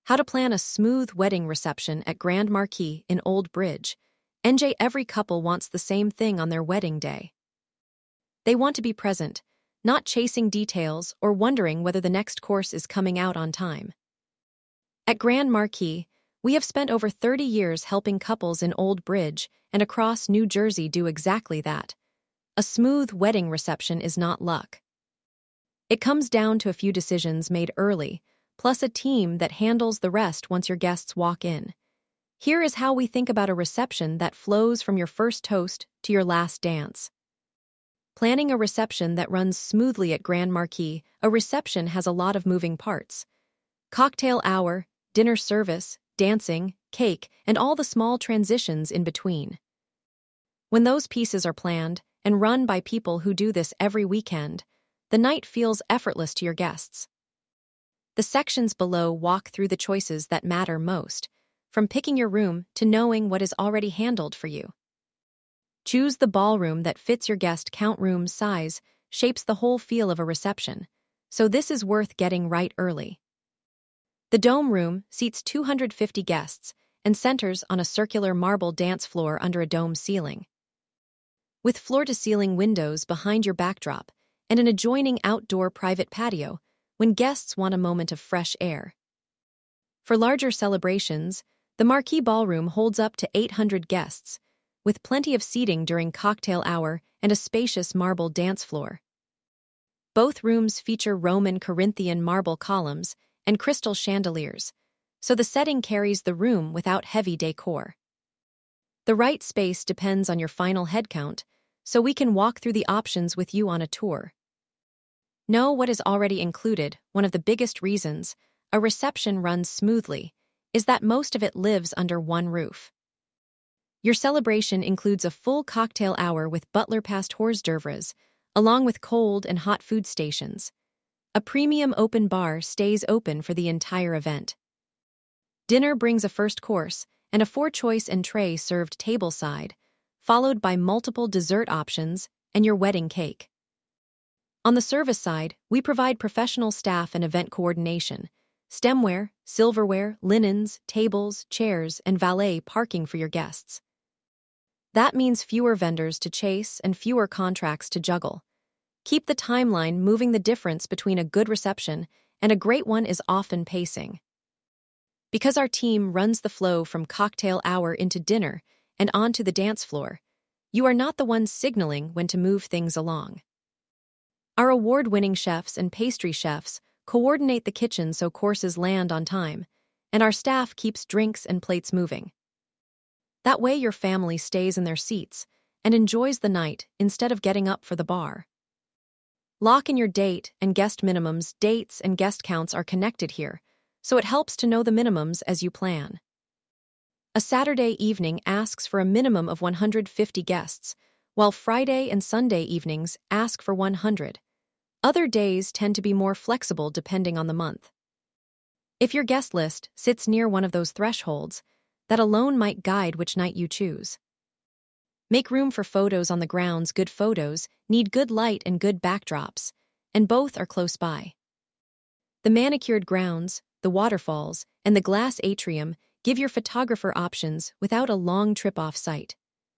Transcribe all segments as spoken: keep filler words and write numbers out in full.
How to plan a smooth wedding reception at Grand Marquis in Old Bridge. N J Every couple wants the same thing on their wedding day. They want to be present, not chasing details or wondering whether the next course is coming out on time. At Grand Marquis, we have spent over thirty years helping couples in Old Bridge and across New Jersey do exactly that. A smooth wedding reception is not luck. It comes down to a few decisions made early, plus a team that handles the rest once your guests walk in. Here is how we think about a reception that flows from your first toast to your last dance. Planning a reception that runs smoothly at Grand Marquis. A reception has a lot of moving parts. Cocktail hour, dinner service, dancing, cake, and all the small transitions in between. When those pieces are planned and run by people who do this every weekend, the night feels effortless to your guests. The sections below walk through the choices that matter most, from picking your room to knowing what is already handled for you. Choose the ballroom that fits your guest count. Room size shapes the whole feel of a reception, so this is worth getting right early. The dome room seats two hundred fifty guests and centers on a circular marble dance floor under a dome ceiling. With floor-to-ceiling windows behind your backdrop and an adjoining outdoor private patio when guests want a moment of fresh air. For larger celebrations, the Marquis Ballroom holds up to eight hundred guests, with plenty of seating during cocktail hour and a spacious marble dance floor. Both rooms feature Roman Corinthian marble columns and crystal chandeliers, so the setting carries the room without heavy decor. The right space depends on your final head count, so we can walk through the options with you on a tour. Know what is already included. One of the biggest reasons a reception runs smoothly is that most of it lives under one roof. Your celebration includes a full cocktail hour with butler past hors d'oeuvres, along with cold and hot food stations. A premium open bar stays open for the entire event. Dinner brings a first course and a four-choice entree served tableside, followed by multiple dessert options and your wedding cake. On the service side, we provide professional staff and event coordination, stemware, silverware, linens, tables, chairs, and valet parking for your guests. That means fewer vendors to chase and fewer contracts to juggle. Keep the timeline moving. The difference between a good reception and a great one is often pacing. Because our team runs the flow from cocktail hour into dinner and onto the dance floor, you are not the ones signaling when to move things along. Our award-winning chefs and pastry chefs coordinate the kitchen so courses land on time, and our staff keeps drinks and plates moving. That way your family stays in their seats and enjoys the night instead of getting up for the bar. Lock in your date and guest minimums. Dates and guest counts are connected here, so it helps to know the minimums as you plan. A Saturday evening asks for a minimum of one hundred fifty guests, while Friday and Sunday evenings ask for one hundred. Other days tend to be more flexible depending on the month. If your guest list sits near one of those thresholds, that alone might guide which night you choose. Make room for photos on the grounds. Good photos need good light and good backdrops, and both are close by. The manicured grounds, the waterfalls, and the glass atrium give your photographer options without a long trip off-site.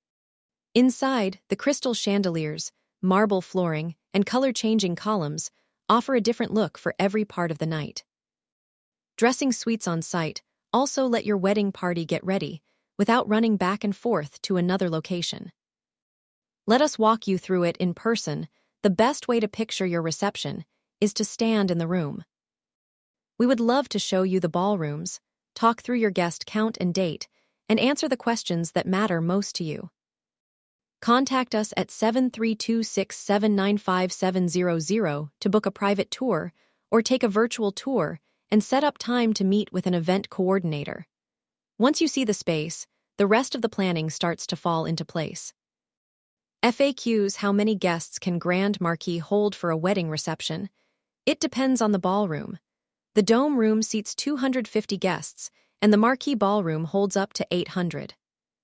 Inside, the crystal chandeliers, marble flooring, and color-changing columns offer a different look for every part of the night. Dressing suites on site also let your wedding party get ready without running back and forth to another location. Let us walk you through it in person. The best way to picture your reception is to stand in the room. We would love to show you the ballrooms, talk through your guest count and date, and answer the questions that matter most to you. Contact us at seven three two six, seven nine five, seven zero zero to book a private tour or take a virtual tour and set up time to meet with an event coordinator. Once you see the space, the rest of the planning starts to fall into place. F A Qs. How many guests can Grand Marquis hold for a wedding reception? It depends on the ballroom. The dome room seats two hundred fifty guests, and the Marquis Ballroom holds up to eight hundred.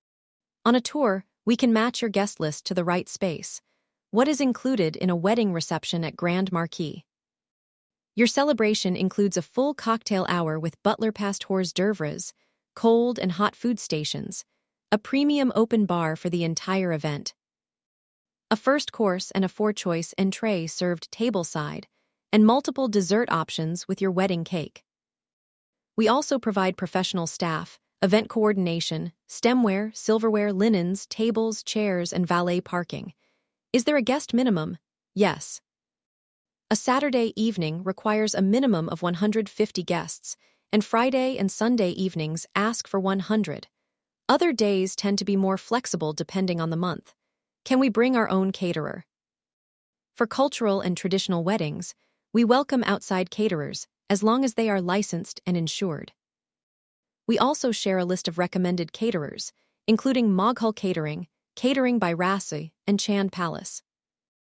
On a tour, we can match your guest list to the right space. What is included in a wedding reception at Grand Marquis? Your celebration includes a full cocktail hour with Butler Pasteurs d'oeuvres, cold and hot food stations, a premium open bar for the entire event, a first course and a four-choice entree served tableside, and multiple dessert options with your wedding cake. We also provide professional staff, event coordination, stemware, silverware, linens, tables, chairs, and valet parking. Is there a guest minimum? Yes. A Saturday evening requires a minimum of one hundred fifty guests, and Friday and Sunday evenings ask for one hundred. Other days tend to be more flexible depending on the month. Can we bring our own caterer? For cultural and traditional weddings, we welcome outside caterers as long as they are licensed and insured. We also share a list of recommended caterers, including Moghul Catering, Catering by Rasi, and Chand Palace.